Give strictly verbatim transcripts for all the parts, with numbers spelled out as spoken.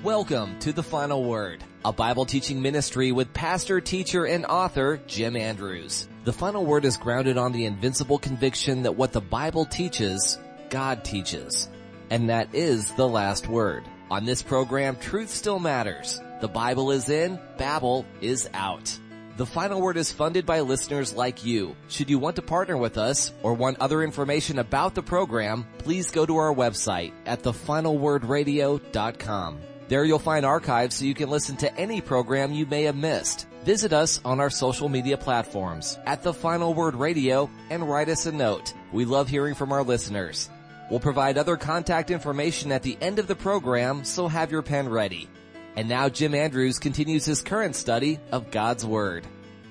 Welcome to The Final Word, a Bible teaching ministry with pastor, teacher, and author Jim Andrews. The Final Word is grounded on the invincible conviction that what the Bible teaches, God teaches. And that is the last word. On this program, truth still matters. The Bible is in, Babel is out. The Final Word is funded by listeners like you. Should you want to partner with us or want other information about the program, please go to our website at the final word radio dot com. There you'll find archives so you can listen to any program you may have missed. Visit us on our social media platforms at The Final Word Radio and write us a note. We love hearing from our listeners. We'll provide other contact information at the end of the program, so have your pen ready. And now Jim Andrews continues his current study of God's Word.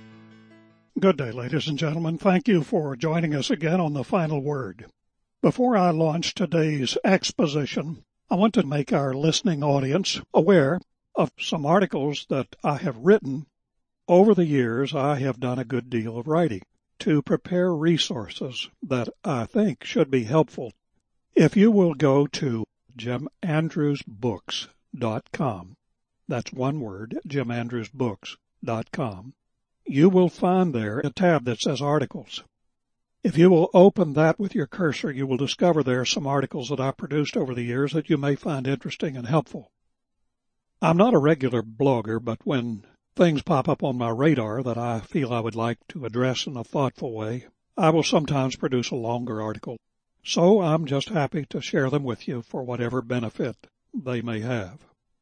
Good day, ladies and gentlemen. Thank you for joining us again on The Final Word. Before I launch today's exposition, I want to make our listening audience aware of some articles that I have written. Over the years, I have done a good deal of writing to prepare resources that I think should be helpful. If you will go to jim andrews books dot com, that's one word, jim andrews books dot com, you will find there a tab that says Articles. If you will open that with your cursor, you will discover there are some articles that I produced over the years that you may find interesting and helpful. I'm not a regular blogger, but when things pop up on my radar that I feel I would like to address in a thoughtful way, I will sometimes produce a longer article. So I'm just happy to share them with you for whatever benefit they may have.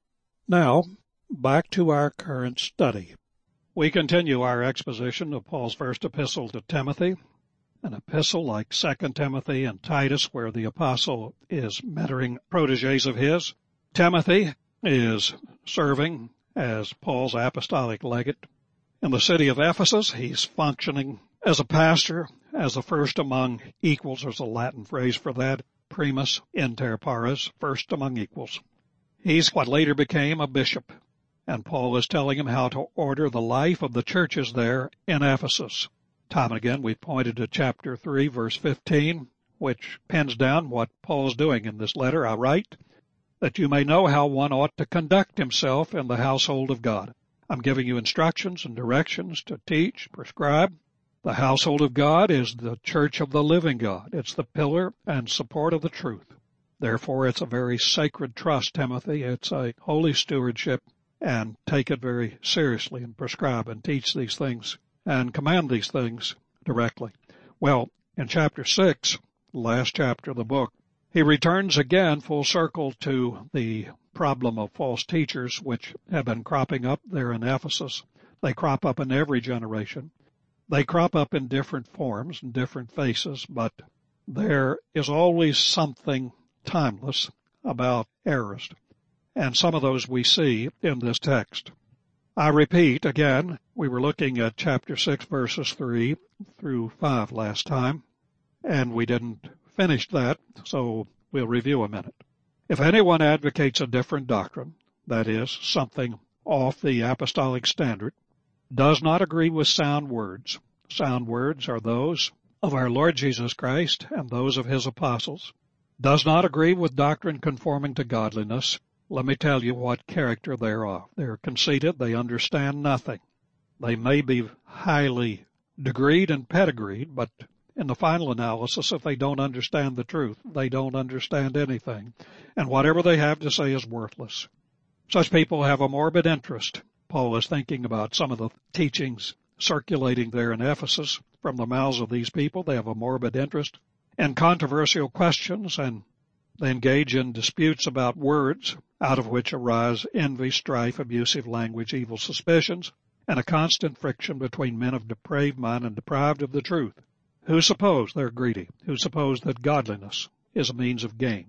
Now, back to our current study. We continue our exposition of Paul's first epistle to Timothy, an epistle like Second Timothy and Titus, where the apostle is mentoring protégés of his. Timothy is serving as Paul's apostolic legate. In the city of Ephesus, he's functioning as a pastor, as the first among equals. There's a Latin phrase for that, primus inter pares, first among equals. He's what later became a bishop, and Paul is telling him how to order the life of the churches there in Ephesus. Time and again, we've pointed to chapter three, verse fifteen, which pins down what Paul's doing in this letter. I write, that you may know how one ought to conduct himself in the household of God. I'm giving you instructions and directions to teach, prescribe. The household of God is the church of the living God. It's the pillar and support of the truth. Therefore, it's a very sacred trust, Timothy. It's a holy stewardship, and take it very seriously and prescribe and teach these things and command these things directly. Well, in chapter six, last chapter of the book, he returns again full circle to the problem of false teachers, which have been cropping up there in Ephesus. They crop up in every generation. They crop up in different forms and different faces, but there is always something timeless about errors. And some of those we see in this text. I repeat again, we were looking at chapter six, verses three through five last time, and we didn't finish that, so we'll review a minute. If anyone advocates a different doctrine, that is, something off the apostolic standard, does not agree with sound words. Sound words are those of our Lord Jesus Christ and those of his apostles. Does not agree with doctrine conforming to godliness. Let me tell you what character they're of. They're conceited. They understand nothing. They may be highly degreed and pedigreed, but in the final analysis, if they don't understand the truth, they don't understand anything. And whatever they have to say is worthless. Such people have a morbid interest. Paul is thinking about some of the teachings circulating there in Ephesus from the mouths of these people. They have a morbid interest in controversial questions, and they engage in disputes about words, out of which arise envy, strife, abusive language, evil suspicions, and a constant friction between men of depraved mind and deprived of the truth, who suppose they're greedy, who suppose that godliness is a means of gain.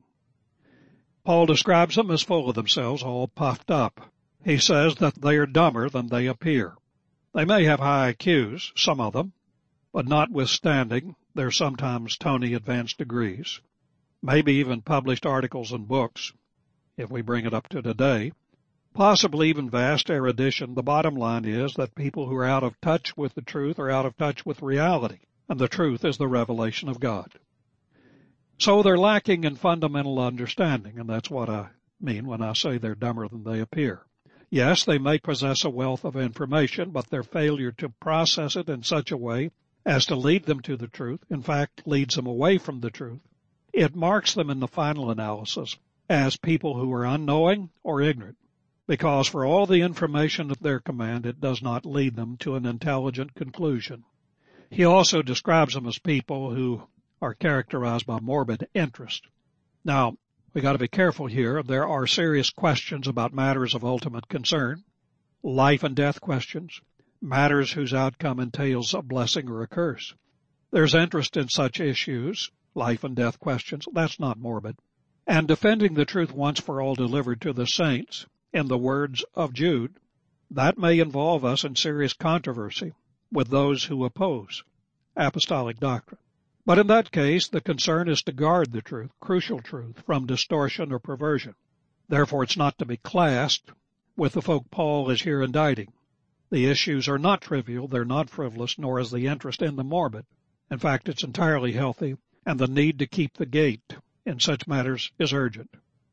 Paul describes them as full of themselves, all puffed up. He says that they are dumber than they appear. They may have high I Qs, some of them, but notwithstanding their sometimes Tony advanced degrees, maybe even published articles and books, if we bring it up to today, possibly even vast erudition, the bottom line is that people who are out of touch with the truth are out of touch with reality, and the truth is the revelation of God. So they're lacking in fundamental understanding, and that's what I mean when I say they're dumber than they appear. Yes, they may possess a wealth of information, but their failure to process it in such a way as to lead them to the truth, in fact, leads them away from the truth. It marks them in the final analysis as people who are unknowing or ignorant, because for all the information at their command, it does not lead them to an intelligent conclusion. He also describes them as people who are characterized by morbid interest. Now, we got to be careful here. There are serious questions about matters of ultimate concern, life and death questions, matters whose outcome entails a blessing or a curse. There's interest in such issues, life and death questions. That's not morbid. And defending the truth once for all delivered to the saints, in the words of Jude, that may involve us in serious controversy with those who oppose apostolic doctrine. But in that case, the concern is to guard the truth, crucial truth, from distortion or perversion. Therefore, it's not to be classed with the folk Paul is here indicting. The issues are not trivial, they're not frivolous, nor is the interest in them morbid. In fact, it's entirely healthy, and the need to keep the gate in such matters is urgent.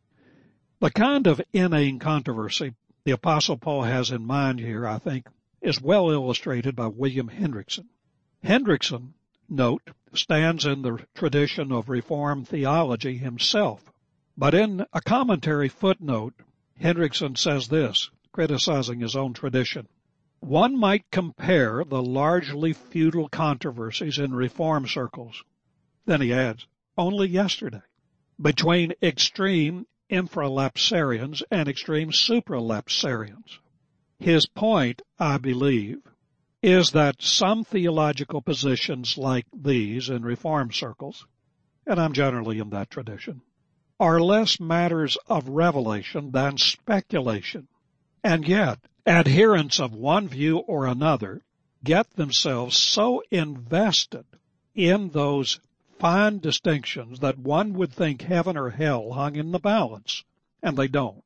The kind of inane controversy the Apostle Paul has in mind here, I think, is well illustrated by William Hendrickson. Hendrickson, note, stands in the tradition of Reformed theology himself, but in a commentary footnote, Hendrickson says this, criticizing his own tradition. One might compare the largely futile controversies in Reform circles, then he adds, only yesterday, between extreme infralapsarians and extreme supralapsarians. His point, I believe, is that some theological positions like these in Reform circles, and I'm generally in that tradition, are less matters of revelation than speculation, and yet adherents of one view or another get themselves so invested in those fine distinctions that one would think heaven or hell hung in the balance, and they don't.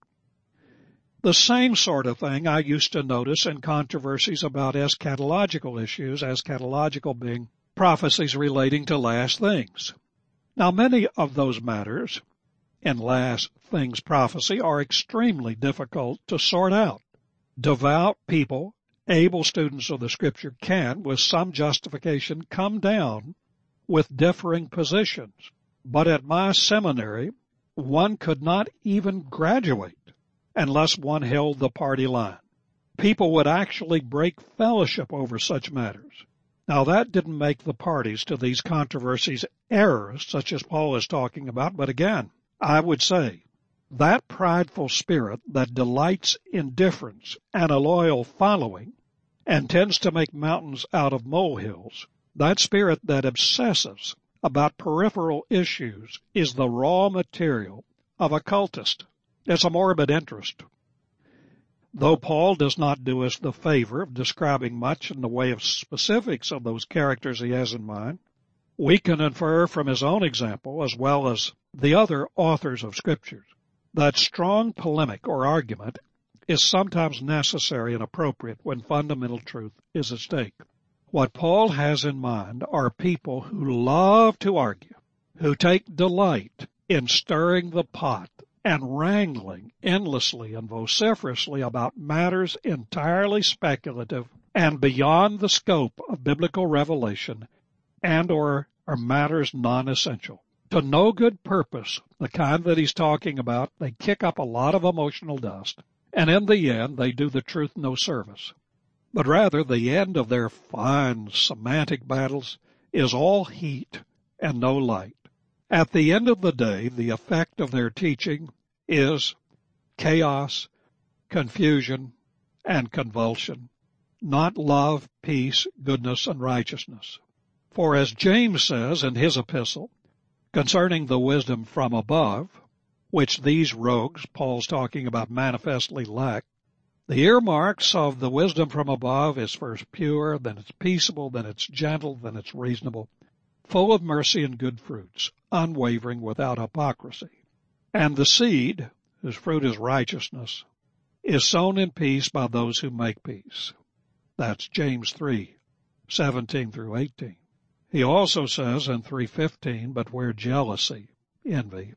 The same sort of thing I used to notice in controversies about eschatological issues, eschatological being prophecies relating to last things. Now, many of those matters in last things prophecy are extremely difficult to sort out. Devout people, able students of the Scripture can, with some justification, come down with differing positions. But at my seminary, one could not even graduate unless one held the party line. People would actually break fellowship over such matters. Now, that didn't make the parties to these controversies errors, such as Paul is talking about, but again, I would say, that prideful spirit that delights in difference and a loyal following and tends to make mountains out of molehills, that spirit that obsesses about peripheral issues is the raw material of a cultist. It's a morbid interest. Though Paul does not do us the favor of describing much in the way of specifics of those characters he has in mind, we can infer from his own example, as well as the other authors of Scriptures, that strong polemic or argument is sometimes necessary and appropriate when fundamental truth is at stake. What Paul has in mind are people who love to argue, who take delight in stirring the pot and wrangling endlessly and vociferously about matters entirely speculative and beyond the scope of biblical revelation and or are matters non-essential. To no good purpose, the kind that he's talking about, they kick up a lot of emotional dust, and in the end, they do the truth no service. But rather, the end of their fine semantic battles is all heat and no light. At the end of the day, the effect of their teaching is chaos, confusion, and convulsion, not love, peace, goodness, and righteousness. For as James says in his epistle, concerning the wisdom from above, which these rogues, Paul's talking about, manifestly lack, the earmarks of the wisdom from above is first pure, then it's peaceable, then it's gentle, then it's reasonable, full of mercy and good fruits, unwavering, without hypocrisy. And the seed, whose fruit is righteousness, is sown in peace by those who make peace. That's James three, seventeen through eighteen. He also says in three fifteen, but where jealousy, envy,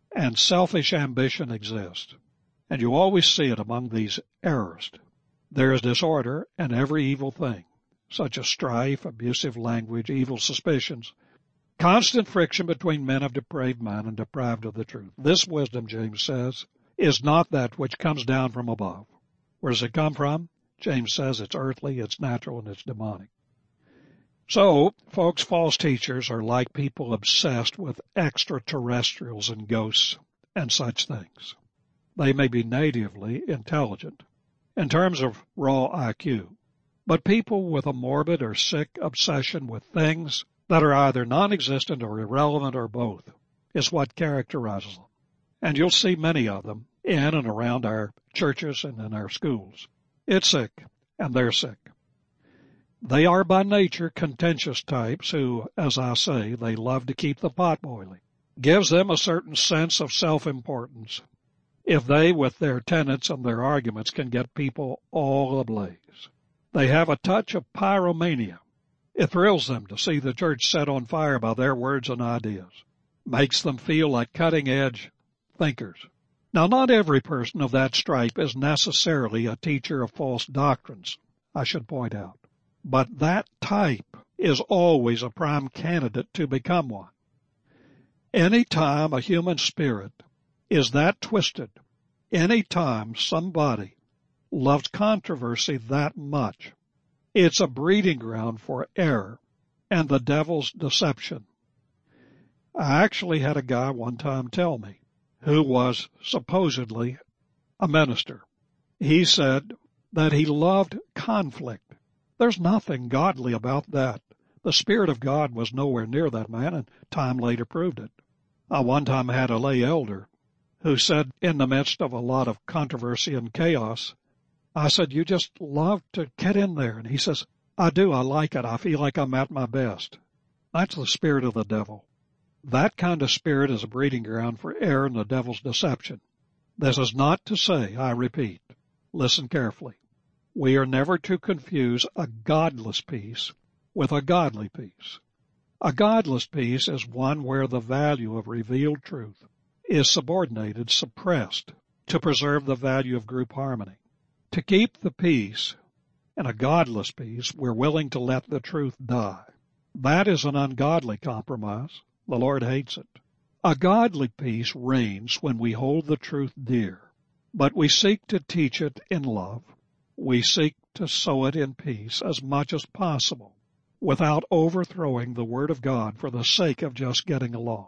and selfish ambition exist. And you always see it among these errors. There is disorder and every evil thing, such as strife, abusive language, evil suspicions, constant friction between men of depraved mind and deprived of the truth. This wisdom, James says, is not that which comes down from above. Where does it come from? James says it's earthly, it's natural, and it's demonic. So, folks, false teachers are like people obsessed with extraterrestrials and ghosts and such things. They may be natively intelligent in terms of raw I Q, but people with a morbid or sick obsession with things that are either non-existent or irrelevant or both is what characterizes them. And you'll see many of them in and around our churches and in our schools. It's sick, and they're sick. They are by nature contentious types who, as I say, they love to keep the pot boiling. Gives them a certain sense of self-importance if they, with their tenets and their arguments, can get people all ablaze. They have a touch of pyromania. It thrills them to see the church set on fire by their words and ideas. Makes them feel like cutting-edge thinkers. Now, not every person of that stripe is necessarily a teacher of false doctrines, I should point out. But that type is always a prime candidate to become one. Any time a human spirit is that twisted, any time somebody loves controversy that much, it's a breeding ground for error and the devil's deception. I actually had a guy one time tell me, who was supposedly a minister. He said that he loved conflict. There's nothing godly about that. The Spirit of God was nowhere near that man, and time later proved it. I one time had a lay elder who said in the midst of a lot of controversy and chaos, I said, you just love to get in there. And he says, I do. I like it. I feel like I'm at my best. That's the spirit of the devil. That kind of spirit is a breeding ground for error and the devil's deception. This is not to say, I repeat, listen carefully, we are never to confuse a godless peace with a godly peace. A godless peace is one where the value of revealed truth is subordinated, suppressed, to preserve the value of group harmony. To keep the peace, in a godless peace, we're willing to let the truth die. That is an ungodly compromise. The Lord hates it. A godly peace reigns when we hold the truth dear, but we seek to teach it in love. We seek to sow it in peace as much as possible without overthrowing the Word of God for the sake of just getting along.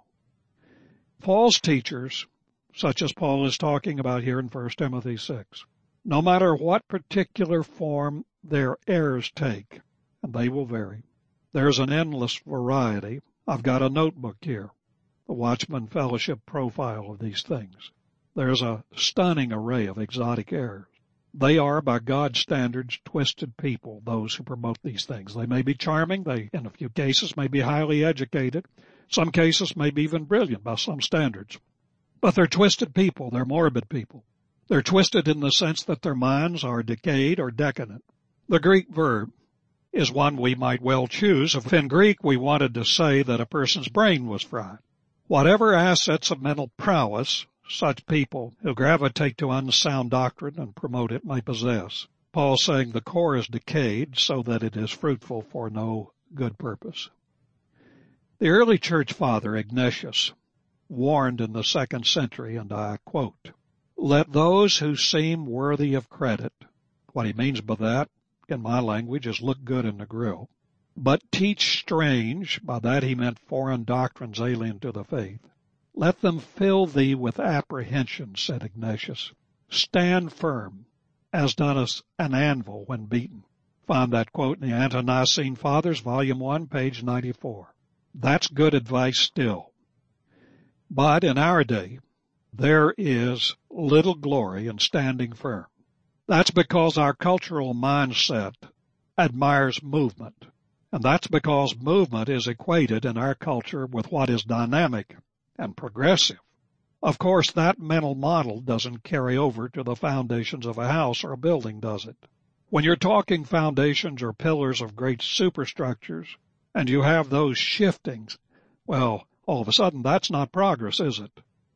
False teachers, such as Paul is talking about here in First Timothy six, no matter what particular form their errors take, and they will vary, there's an endless variety. I've got a notebook here, the Watchman Fellowship profile of these things. There's a stunning array of exotic errors. They are, by God's standards, twisted people, those who promote these things. They may be charming. They, in a few cases, may be highly educated. Some cases may be even brilliant by some standards. But they're twisted people. They're morbid people. They're twisted in the sense that their minds are decayed or decadent. The Greek verb is one we might well choose if in Greek we wanted to say that a person's brain was fried. Whatever assets of mental prowess such people who gravitate to unsound doctrine and promote it may possess, Paul's saying the core is decayed so that it is fruitful for no good purpose. The early church father Ignatius warned in the second century, and I quote, "Let those who seem worthy of credit," what he means by that, in my language, is look good in the grill, "but teach strange," by that he meant foreign doctrines alien to the faith. "Let them fill thee with apprehension," said Ignatius. "Stand firm, as does an anvil when beaten." Find that quote in the Ante-Nicene Fathers, Volume one, page ninety-four. That's good advice still. But in our day, there is little glory in standing firm. That's because our cultural mindset admires movement. And that's because movement is equated in our culture with what is dynamic and progressive. Of course, that mental model doesn't carry over to the foundations of a house or a building, does it? When you're talking foundations or pillars of great superstructures, and you have those shiftings, well, all of a sudden, that's not progress, is it?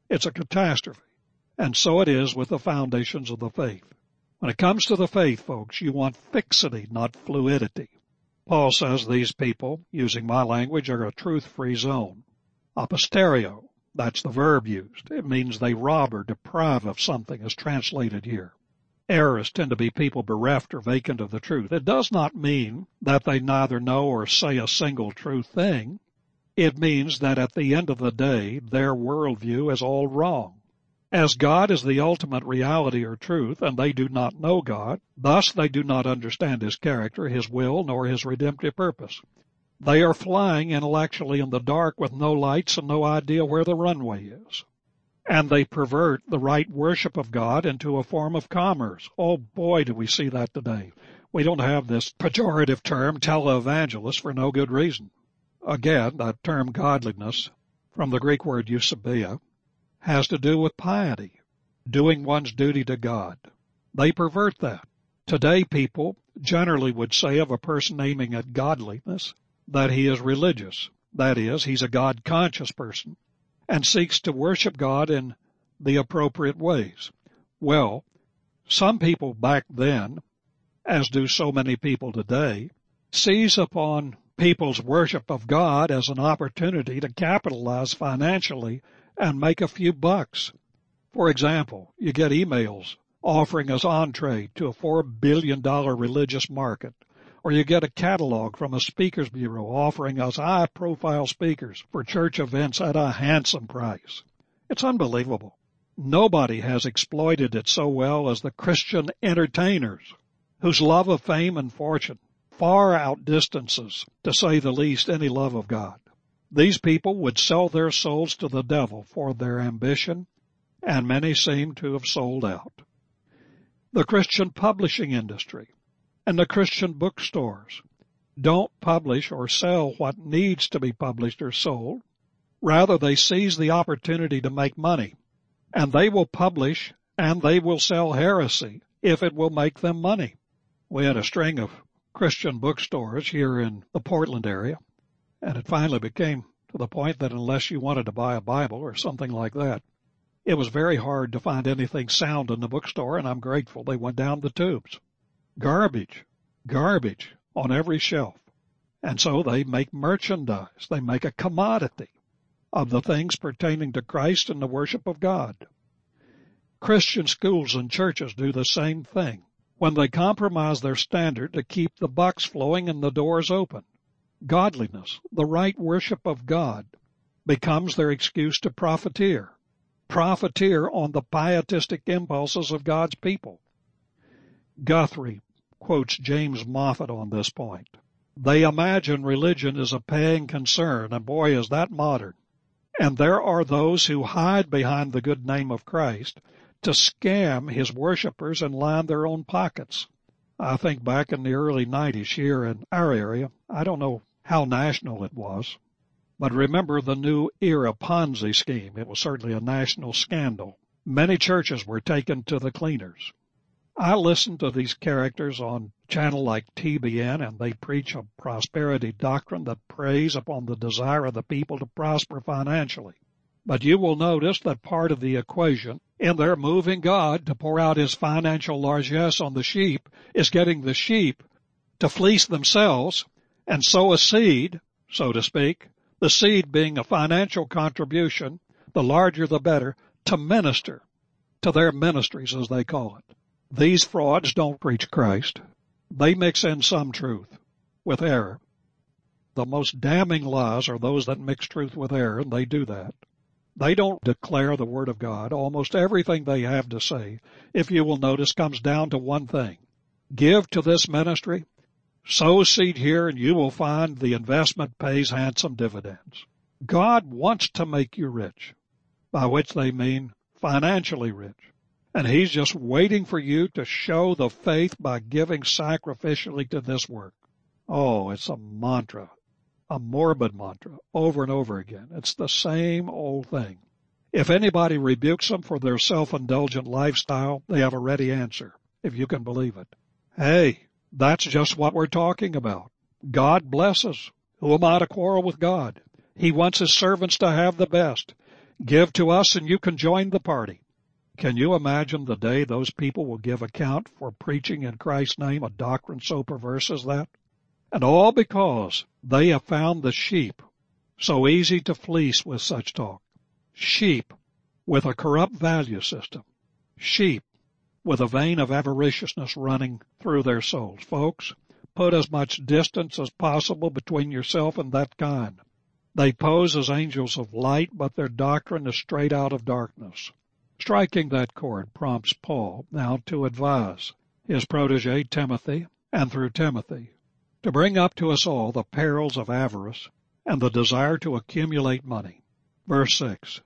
It's a catastrophe. And so it is with the foundations of the faith. When it comes to the faith, folks, you want fixity, not fluidity. Paul says these people, using my language, are a truth-free zone. Aposterio, that's the verb used. It means they rob or deprive of something, as translated here. Errors tend to be people bereft or vacant of the truth. It does not mean that they neither know or say a single true thing. It means that at the end of the day, their worldview is all wrong. As God is the ultimate reality or truth, and they do not know God, thus they do not understand His character, His will, nor His redemptive purpose. They are flying intellectually in the dark with no lights and no idea where the runway is. And they pervert the right worship of God into a form of commerce. Oh boy, do we see that today. We don't have this pejorative term, televangelist, for no good reason. Again, that term godliness, from the Greek word eusebia, has to do with piety, doing one's duty to God. They pervert that. Today people generally would say of a person aiming at godliness that he is religious. That is, he's a God-conscious person and seeks to worship God in the appropriate ways. Well, some people back then, as do so many people today, seize upon people's worship of God as an opportunity to capitalize financially and make a few bucks. For example, you get emails offering us entree to a four billion dollars religious market, or you get a catalog from a speakers bureau offering us high-profile speakers for church events at a handsome price. It's unbelievable. Nobody has exploited it so well as the Christian entertainers, whose love of fame and fortune far outdistances, to say the least, any love of God. These people would sell their souls to the devil for their ambition, and many seem to have sold out. The Christian publishing industry and the Christian bookstores don't publish or sell what needs to be published or sold. Rather, they seize the opportunity to make money, and they will publish and they will sell heresy if it will make them money. We had a string of Christian bookstores here in the Portland area, and it finally became to the point that unless you wanted to buy a Bible or something like that, it was very hard to find anything sound in the bookstore, and I'm grateful they went down the tubes. Garbage, garbage on every shelf. And so they make merchandise. They make a commodity of the things pertaining to Christ and the worship of God. Christian schools and churches do the same thing when they compromise their standard to keep the bucks flowing and the doors open. Godliness, the right worship of God, becomes their excuse to profiteer. Profiteer on the pietistic impulses of God's people. Guthrie quotes James Moffat on this point. They imagine religion is a paying concern, and boy, is that modern. And there are those who hide behind the good name of Christ to scam His worshipers and line their own pockets. I think back in the early nineties here in our area, I don't know how national it was, but remember the New Era Ponzi scheme. It was certainly a national scandal. Many churches were taken to the cleaners. I listen to these characters on channel like T B N, and they preach a prosperity doctrine that preys upon the desire of the people to prosper financially. But you will notice that part of the equation in their moving God to pour out His financial largesse on the sheep is getting the sheep to fleece themselves and sow a seed, so to speak, the seed being a financial contribution, the larger the better, to minister to their ministries, as they call it. These frauds don't preach Christ. They mix in some truth with error. The most damning lies are those that mix truth with error, and they do that. They don't declare the Word of God. Almost everything they have to say, if you will notice, comes down to one thing. Give to this ministry, sow seed here, and you will find the investment pays handsome dividends. God wants to make you rich, by which they mean financially rich. And He's just waiting for you to show the faith by giving sacrificially to this work. Oh, it's a mantra, a morbid mantra, over and over again. It's the same old thing. If anybody rebukes them for their self-indulgent lifestyle, they have a ready answer, if you can believe it. Hey, that's just what we're talking about. God blesses. Who am I to quarrel with God? He wants His servants to have the best. Give to us and you can join the party. Can you imagine the day those people will give account for preaching in Christ's name a doctrine so perverse as that? And all because they have found the sheep so easy to fleece with such talk. Sheep with a corrupt value system. Sheep with a vein of avariciousness running through their souls. Folks, put as much distance as possible between yourself and that kind. They pose as angels of light, but their doctrine is straight out of darkness. Striking that chord prompts Paul now to advise his protege Timothy, and through Timothy, to bring up to us all the perils of avarice and the desire to accumulate money. Verse six.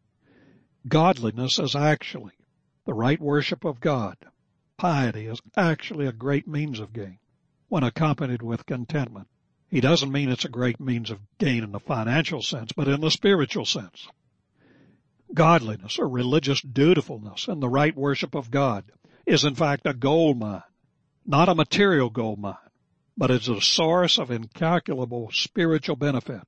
Godliness is actually the right worship of God. Piety is actually a great means of gain when accompanied with contentment. He doesn't mean it's a great means of gain in the financial sense, but in the spiritual sense. Godliness or religious dutifulness and the right worship of God is in fact a gold mine, not a material gold mine, but it's a source of incalculable spiritual benefit.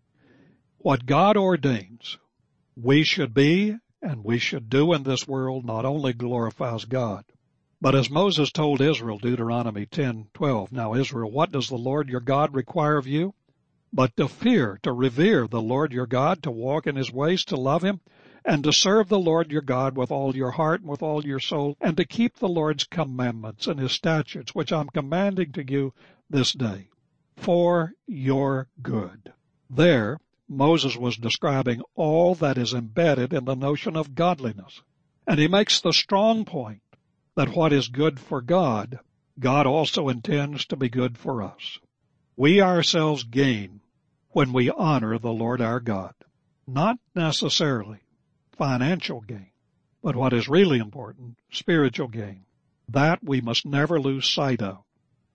What God ordains we should be and we should do in this world not only glorifies God, but as Moses told Israel, Deuteronomy ten twelve, Now Israel, what does the Lord your God require of you? But to fear, to revere the Lord your God, to walk in his ways, to love him, and to serve the Lord your God with all your heart and with all your soul, and to keep the Lord's commandments and his statutes, which I'm commanding to you this day, for your good. There, Moses was describing all that is embedded in the notion of godliness. And he makes the strong point that what is good for God, God also intends to be good for us. We ourselves gain when we honor the Lord our God. Not necessarily financial gain, but what is really important, spiritual gain. That we must never lose sight of.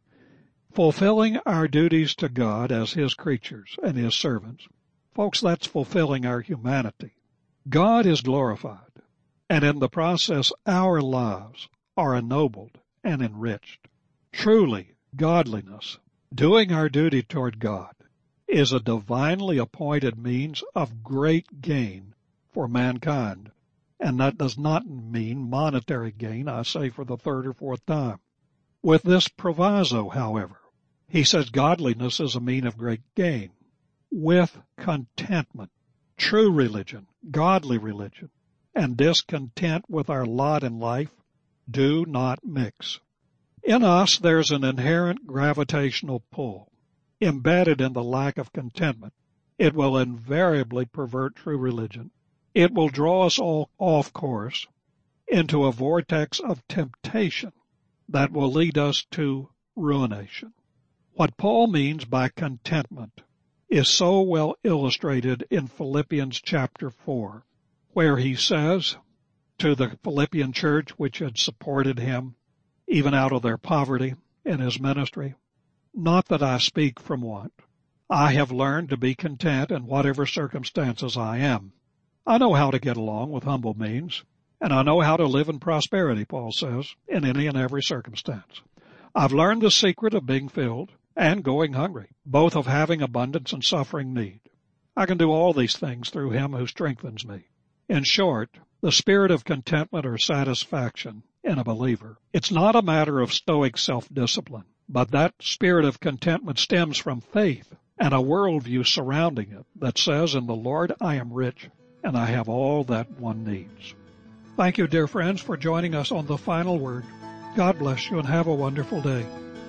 Fulfilling our duties to God as his creatures and his servants, folks, that's fulfilling our humanity. God is glorified, and in the process our lives are ennobled and enriched. Truly, godliness, doing our duty toward God, is a divinely appointed means of great gain for mankind. And that does not mean monetary gain, I say for the third or fourth time. With this proviso, however, he says godliness is a mean of great gain. With contentment, true religion, godly religion, and discontent with our lot in life do not mix. In us there's an inherent gravitational pull. Embedded in the lack of contentment, it will invariably pervert true religion. It will draw us all off course into a vortex of temptation that will lead us to ruination. What Paul means by contentment is so well illustrated in Philippians chapter four, where he says to the Philippian church which had supported him even out of their poverty in his ministry, Not that I speak from want. I have learned to be content in whatever circumstances I am. I know how to get along with humble means, and I know how to live in prosperity, Paul says, in any and every circumstance. I've learned the secret of being filled and going hungry, both of having abundance and suffering need. I can do all these things through him who strengthens me. In short, the spirit of contentment or satisfaction in a believer, it's not a matter of stoic self-discipline, but that spirit of contentment stems from faith and a worldview surrounding it that says, in the Lord I am rich and I have all that one needs. Thank you, dear friends, for joining us on The Final Word. God bless you and have a wonderful day.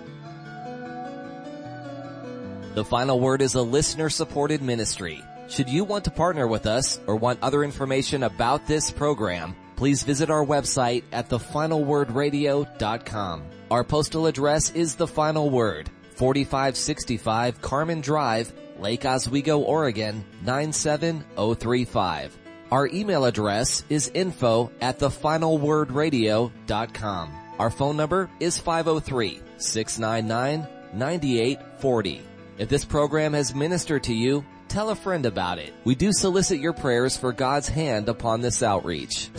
The Final Word is a listener-supported ministry. Should you want to partner with us or want other information about this program, please visit our website at the final word radio dot com. Our postal address is The Final Word, forty-five sixty-five Carmen Drive, Lake Oswego, Oregon, nine seven oh three five. Our email address is info at the final word radio dot com. Our phone number is five oh three, six nine nine, nine eight four oh. If this program has ministered to you, tell a friend about it. We do solicit your prayers for God's hand upon this outreach.